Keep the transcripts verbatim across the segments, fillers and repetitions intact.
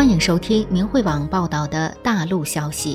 欢迎收听明慧网报道的大陆消息。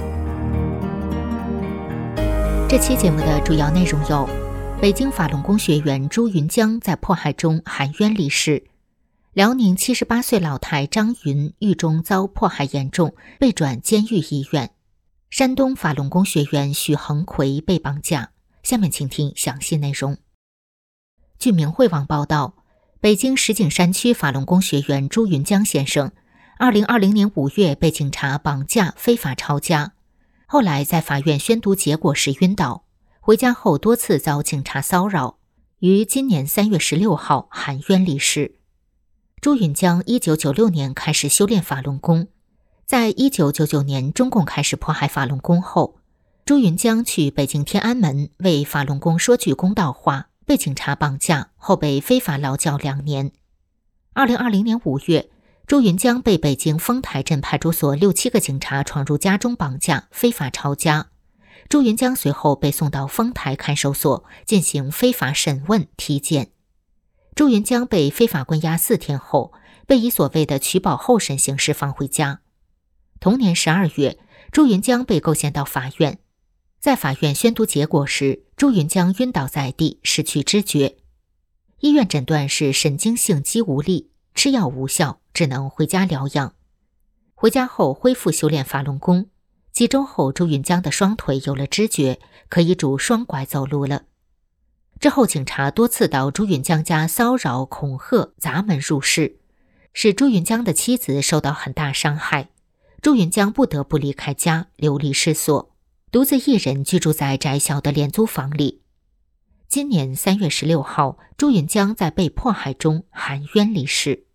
这期节目的主要内容有：北京法轮功学员朱云江在迫害中含冤离世；辽宁七十八岁老太张云狱中遭迫害严重，被转监狱医院；山东法轮功学员许恒奎被绑架。下面请听详细内容。据明慧网报道，北京石景山区法轮功学员朱云江先生二零二零年五月被警察绑架非法抄家，后来在法院宣读结果时晕倒，回家后多次遭警察骚扰，于今年三月十六号含冤离世。朱云江一九九六年开始修炼法轮功，在一九九九年中共开始迫害法轮功后，朱云江去北京天安门为法轮功说句公道话，被警察绑架后被非法劳教两年。二零二零年五月，朱云江被北京丰台镇派出所六七个警察闯入家中绑架，非法抄家。朱云江随后被送到丰台看守所进行非法审问体检。朱云江被非法关押四天后，被以所谓的取保候审形式放回家。同年十二月，朱云江被构陷到法院。在法院宣读结果时，朱云江晕倒在地，失去知觉。医院诊断是神经性肌无力，吃药无效，只能回家疗养。回家后恢复修炼法轮功，几周后朱云江的双腿有了知觉，可以拄双拐走路了。之后警察多次到朱云江家骚扰、恐吓、砸门入室，使朱云江的妻子受到很大伤害。朱云江不得不离开家，流离失所，独自一人居住在窄小的廉租房里。今年三月十六号，朱云江在被迫害中含冤离世。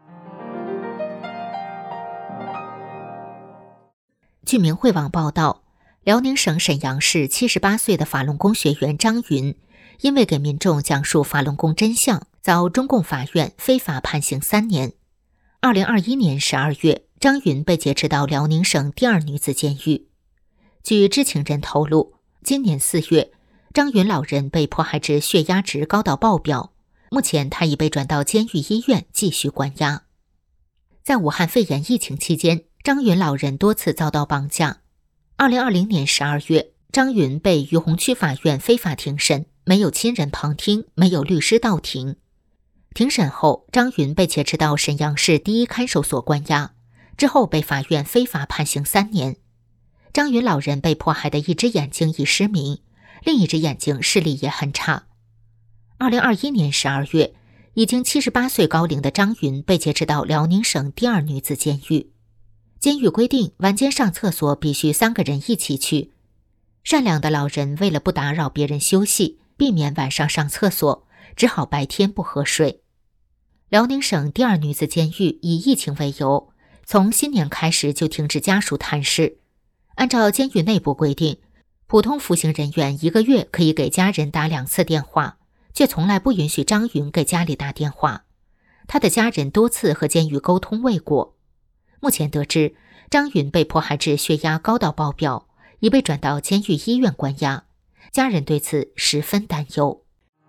据明慧网报道，辽宁省沈阳市七十八岁的法轮功学员张云，因为给民众讲述法轮功真相，遭中共法院非法判刑三年。二零二一年十二月，张云被劫持到辽宁省第二女子监狱。据知情人透露，今年四月，张云老人被迫害至血压值高到爆表，目前他已被转到监狱医院继续关押。在武汉肺炎疫情期间，张云老人多次遭到绑架。二零二零年十二月，张云被于洪区法院非法庭审，没有亲人旁听，没有律师到庭。庭审后，张云被劫持到沈阳市第一看守所关押，之后被法院非法判刑三年。张云老人被迫害的一只眼睛已失明，另一只眼睛视力也很差。二零二一年十二月，已经七十八岁高龄的张云被劫持到辽宁省第二女子监狱。监狱规定晚间上厕所必须三个人一起去。善良的老人为了不打扰别人休息，避免晚上上厕所，只好白天不喝水。辽宁省第二女子监狱以疫情为由，从新年开始就停止家属探视。按照监狱内部规定，普通服刑人员一个月可以给家人打两次电话，却从来不允许张云给家里打电话。他的家人多次和监狱沟通未果。目前得知，张云被迫害至血压高到爆表，已被转到监狱医院关押，家人对此十分担忧。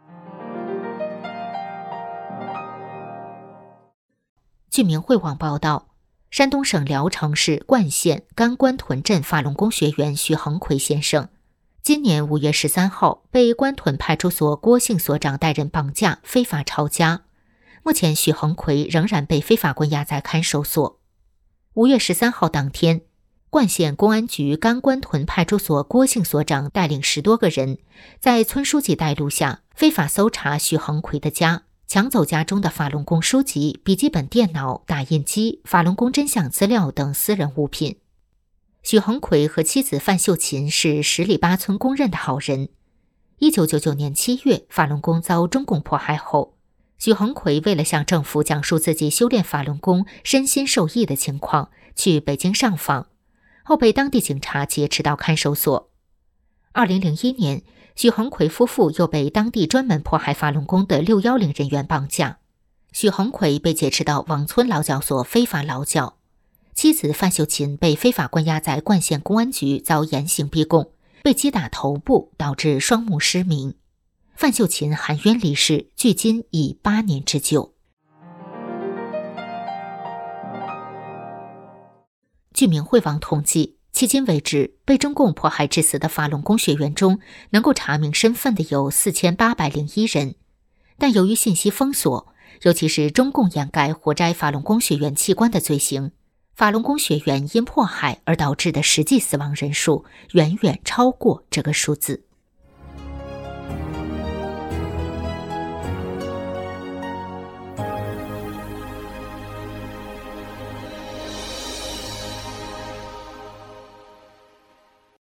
据明慧网报道，山东省聊城市冠县甘关屯镇法轮功学员许恒奎先生，今年五月十三号被关屯派出所郭姓所长带人绑架，非法抄家。目前许恒奎仍然被非法关押在看守所。五月十三号当天，冠县公安局甘关屯派出所郭姓所长带领十多个人，在村书记带路下，非法搜查许恒奎的家，抢走家中的法轮功书籍、笔记本电脑、打印机、法轮功真相资料等私人物品。许恒奎和妻子范秀琴是十里八村公认的好人。一九九九年七月，法轮功遭中共迫害后，许恒奎为了向政府讲述自己修炼法轮功身心受益的情况，去北京上访，后被当地警察劫持到看守所。二零零一年，许恒奎夫妇又被当地专门迫害法轮功的六一零人员绑架，许恒奎被劫持到王村劳教所非法劳教，妻子范秀琴被非法关押在冠县公安局遭严刑逼供，被击打头部导致双目失明。范秀琴含冤离世，距今已八年之久。 据明慧网统计，迄今为止，被中共迫害致死的法轮功学员中，能够查明身份的有四千八百零一人。但由于信息封锁，尤其是中共掩盖活摘法轮功学员器官的罪行，法轮功学员因迫害而导致的实际死亡人数远远超过这个数字。